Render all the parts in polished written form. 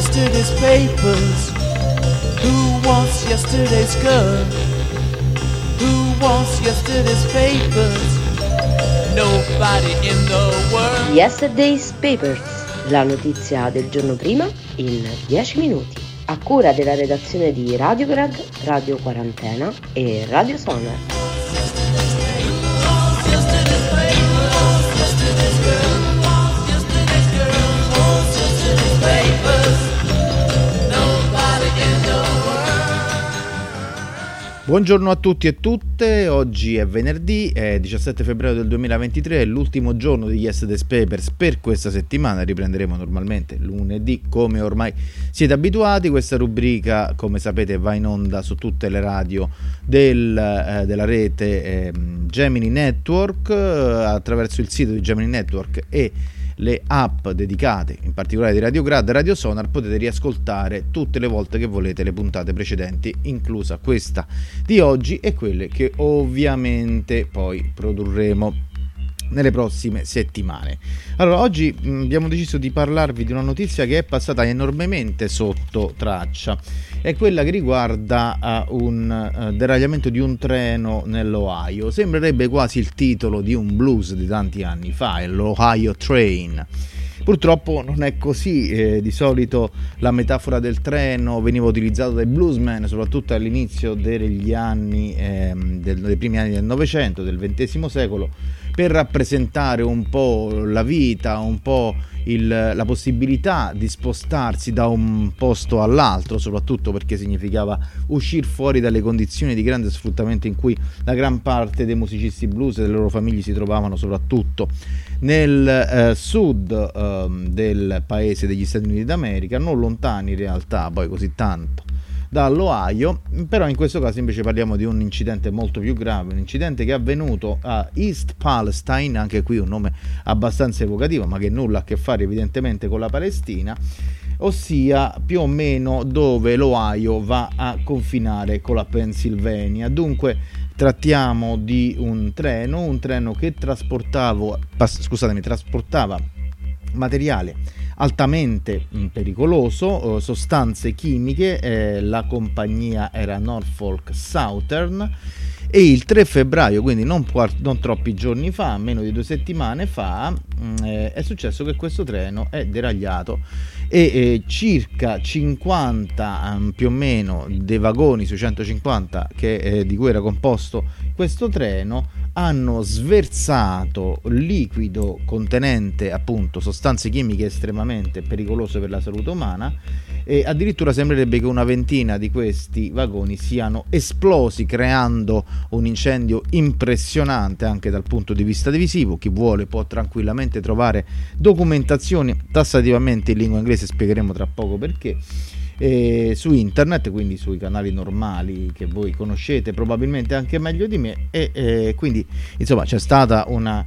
yesterday's papers? Who wants yesterday's girl? Who wants yesterday's papers? Nobody in the world. Yesterday's Papers, la notizia del giorno prima in 10 minuti. A cura della redazione di Radiograd, Radio Quarantena e Radio Sonar. Buongiorno a tutti e tutte, oggi è venerdì, è 17 febbraio del 2023, è l'ultimo giorno di Yesterday's Papers per questa settimana, riprenderemo normalmente lunedì come ormai siete abituati. Questa rubrica, come sapete, va in onda su tutte le radio della rete Gemini Network, attraverso il sito di Gemini Network e le app dedicate, in particolare di Radiograd e Radio Sonar. Potete riascoltare tutte le volte che volete le puntate precedenti, inclusa questa di oggi e quelle che ovviamente poi produrremo nelle prossime settimane. Allora, oggi abbiamo deciso di parlarvi di una notizia che è passata enormemente sotto traccia. È quella che riguarda un deragliamento di un treno nell'Ohio. Sembrerebbe quasi il titolo di un blues di tanti anni fa, l'Ohio Train. Purtroppo non è così, di solito la metafora del treno veniva utilizzata dai bluesmen, soprattutto all'inizio degli anni, dei primi anni del Novecento, del XX secolo, per rappresentare un po' la vita, un po' la possibilità di spostarsi da un posto all'altro, soprattutto perché significava uscire fuori dalle condizioni di grande sfruttamento in cui la gran parte dei musicisti blues e delle loro famiglie si trovavano, soprattutto nel sud del paese degli Stati Uniti d'America, non lontani in realtà poi così tanto dall'Ohio. Però in questo caso invece parliamo di un incidente molto più grave, un incidente che è avvenuto a East Palestine, anche qui un nome abbastanza evocativo ma che nulla a che fare evidentemente con la Palestina, ossia più o meno dove l'Ohio va a confinare con la Pennsylvania. Dunque trattiamo di un treno che trasportava materiale altamente pericoloso, sostanze chimiche, la compagnia era Norfolk Southern, e il 3 febbraio, quindi non troppi giorni fa, meno di 2 settimane fa, è successo che questo treno è deragliato e circa 50 più o meno dei vagoni sui 150 di cui era composto questo treno hanno sversato liquido contenente appunto sostanze chimiche estremamente pericolose per la salute umana, e addirittura sembrerebbe che una ventina di questi vagoni siano esplosi, creando un incendio impressionante anche dal punto di vista visivo. Chi vuole può tranquillamente trovare documentazioni tassativamente in lingua inglese, spiegheremo tra poco perché, su internet, quindi sui canali normali che voi conoscete probabilmente anche meglio di me, e quindi insomma c'è stata uno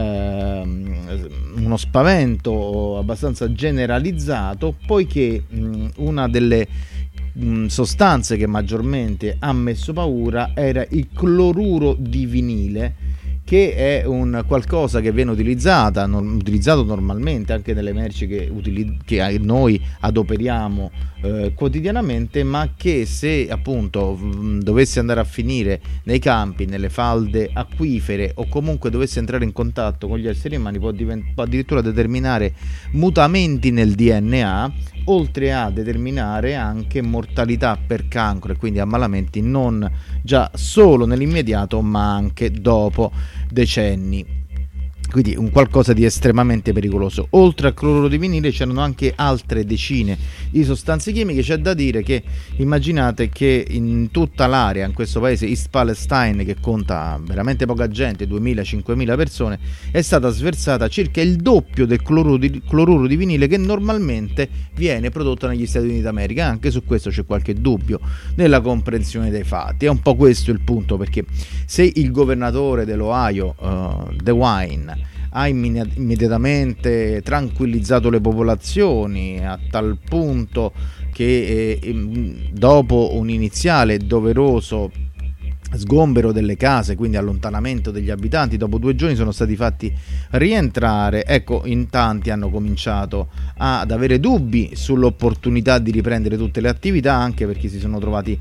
spavento abbastanza generalizzato, poiché una delle sostanze che maggiormente ha messo paura era il cloruro di vinile, che è un qualcosa che viene utilizzato normalmente anche nelle merci che noi adoperiamo quotidianamente, ma che se appunto dovesse andare a finire nei campi, nelle falde acquifere, o comunque dovesse entrare in contatto con gli esseri umani, può addirittura determinare mutamenti nel DNA, oltre a determinare anche mortalità per cancro e quindi ammalamenti non già solo nell'immediato ma anche dopo decenni. Quindi un qualcosa di estremamente pericoloso. Oltre al cloruro di vinile c'erano anche altre decine di sostanze chimiche. C'è da dire che immaginate che in tutta l'area, in questo paese East Palestine, che conta veramente poca gente, 2.000-5.000 persone, è stata sversata circa il doppio del cloruro di vinile che normalmente viene prodotto negli Stati Uniti d'America. Anche su questo c'è qualche dubbio nella comprensione dei fatti. È un po' questo il punto, perché se il governatore dell'Ohio, DeWine, ha immediatamente tranquillizzato le popolazioni a tal punto che dopo un iniziale doveroso sgombero delle case, quindi allontanamento degli abitanti. Dopo 2 giorni sono stati fatti rientrare. Ecco, in tanti hanno cominciato ad avere dubbi sull'opportunità di riprendere tutte le attività, anche perché si sono trovati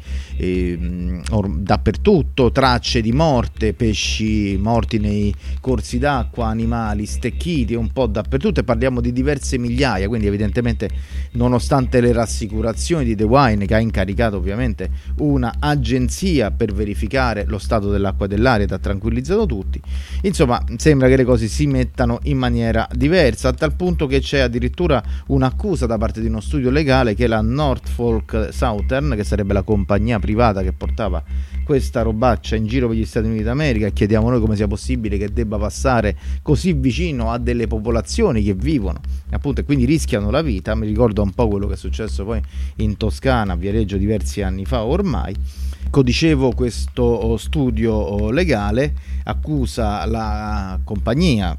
dappertutto tracce di morte, pesci morti nei corsi d'acqua, animali stecchiti un po' dappertutto, e parliamo di diverse migliaia. Quindi evidentemente, nonostante le rassicurazioni di The Wine, che ha incaricato ovviamente una agenzia per verificare lo stato dell'acqua dell'area ed ha tranquillizzato tutti, insomma sembra che le cose si mettano in maniera diversa, a tal punto che c'è addirittura un'accusa da parte di uno studio legale che la Norfolk Southern, che sarebbe la compagnia privata che portava questa robaccia in giro per gli Stati Uniti d'America, e chiediamo noi come sia possibile che debba passare così vicino a delle popolazioni che vivono appunto e quindi rischiano la vita. Mi ricordo un po' quello che è successo poi in Toscana, a Viareggio, diversi anni fa ormai. Dicevo, questo studio legale accusa la compagnia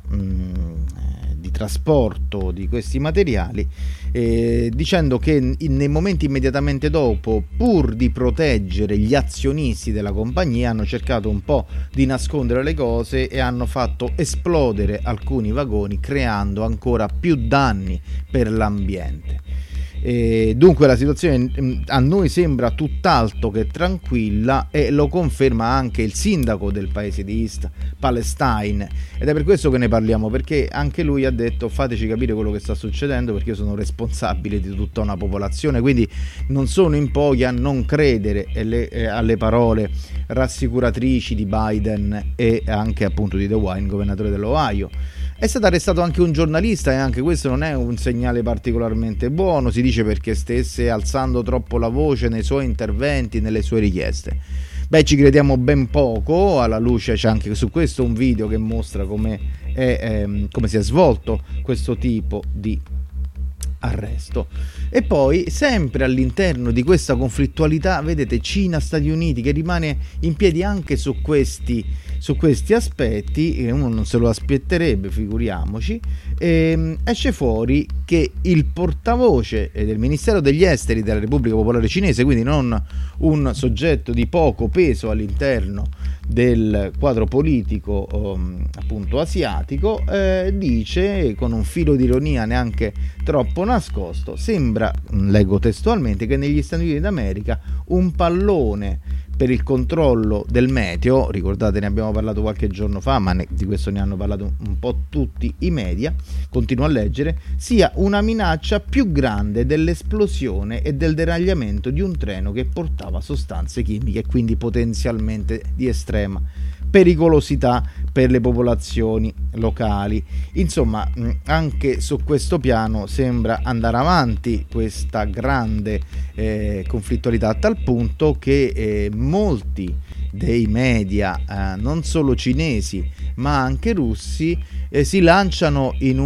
di trasporto di questi materiali, dicendo che nei momenti immediatamente dopo, pur di proteggere gli azionisti della compagnia, hanno cercato un po' di nascondere le cose e hanno fatto esplodere alcuni vagoni, creando ancora più danni per l'ambiente. Dunque la situazione a noi sembra tutt'altro che tranquilla, e lo conferma anche il sindaco del paese di East Palestine, ed è per questo che ne parliamo, perché anche lui ha detto: fateci capire quello che sta succedendo, perché io sono responsabile di tutta una popolazione. Quindi non sono in pochi a non credere alle parole rassicuratrici di Biden e anche appunto di The Wine, governatore dell'Ohio. È stato arrestato anche un giornalista, e anche questo non è un segnale particolarmente buono, si dice, perché stesse alzando troppo la voce nei suoi interventi, nelle sue richieste. Beh, ci crediamo ben poco, alla luce c'è anche su questo un video che mostra come si è svolto questo tipo di arresto. E poi, sempre all'interno di questa conflittualità, vedete Cina-Stati Uniti che rimane in piedi anche su questi aspetti, uno non se lo aspetterebbe, figuriamoci. Esce fuori che il portavoce del Ministero degli Esteri della Repubblica Popolare Cinese, quindi non un soggetto di poco peso all'interno del quadro politico appunto asiatico, dice con un filo di ironia neanche troppo nascosto, sembra, leggo testualmente, che negli Stati Uniti d'America un pallone per il controllo del meteo, ricordate ne abbiamo parlato qualche giorno fa, ma di questo ne hanno parlato un po' tutti i media, continuo a leggere, sia una minaccia più grande dell'esplosione e del deragliamento di un treno che portava sostanze chimiche, quindi potenzialmente di estrema pericolosità per le popolazioni locali. Insomma, anche su questo piano sembra andare avanti questa grande conflittualità, a tal punto che molti dei media, non solo cinesi ma anche russi, si lanciano in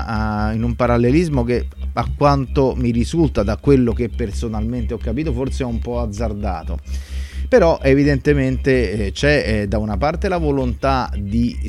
un parallelismo che, a quanto mi risulta da quello che personalmente ho capito, forse è un po' azzardato. Però evidentemente c'è da una parte la volontà di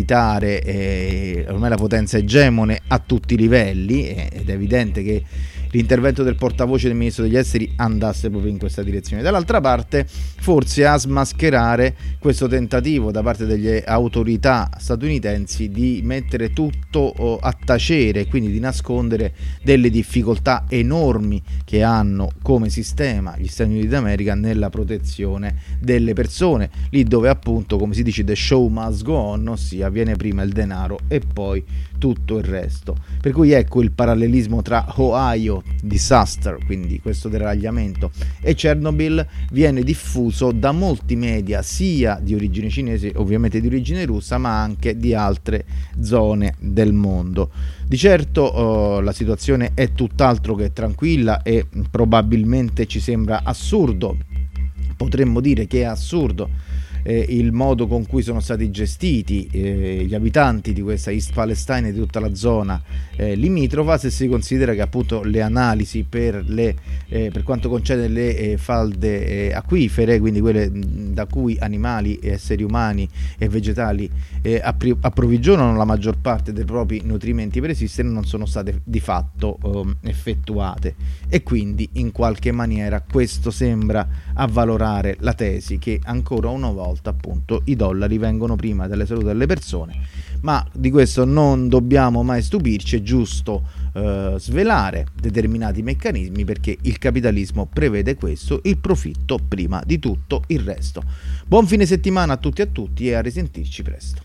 screditare ormai la potenza egemone a tutti i livelli, ed è evidente che l'intervento del portavoce del ministro degli esteri andasse proprio in questa direzione. Dall'altra parte, forse a smascherare questo tentativo da parte delle autorità statunitensi di mettere tutto a tacere, quindi di nascondere delle difficoltà enormi che hanno come sistema gli Stati Uniti d'America nella protezione delle persone, lì dove appunto, come si dice, the show must go on, ossia viene prima il denaro e poi tutto il resto. Per cui ecco il parallelismo tra Ohio disaster, quindi questo deragliamento, e Chernobyl viene diffuso da molti media, sia di origine cinese, ovviamente di origine russa, ma anche di altre zone del mondo. Di certo la situazione è tutt'altro che tranquilla, e probabilmente ci sembra assurdo, potremmo dire che è assurdo il modo con cui sono stati gestiti gli abitanti di questa East Palestine e di tutta la zona limitrofa, se si considera che appunto le analisi per quanto concerne le falde acquifere, quindi quelle da cui animali, esseri umani e vegetali approvvigionano la maggior parte dei propri nutrimenti per esistere, non sono state di fatto effettuate, e quindi in qualche maniera questo sembra avvalorare la tesi che ancora una volta volta appunto i dollari vengono prima della salute delle persone, ma di questo non dobbiamo mai stupirci, è giusto svelare determinati meccanismi perché il capitalismo prevede questo, il profitto prima di tutto il resto. Buon fine settimana a tutti e a tutti e a risentirci presto.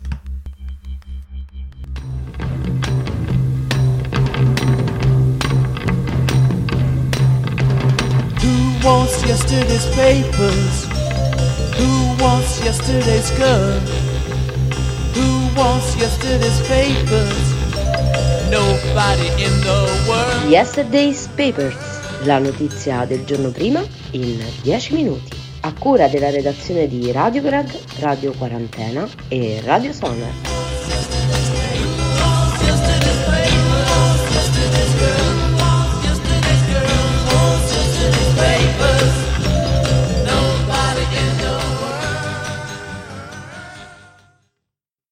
Who wants yesterday's papers? Who wants yesterday's girl? Who wants yesterday's papers? Nobody in the world. Yesterday's Papers, la notizia del giorno prima in 10 minuti. A cura della redazione di Radio Greg, Radio Quarantena e Radio Sonar.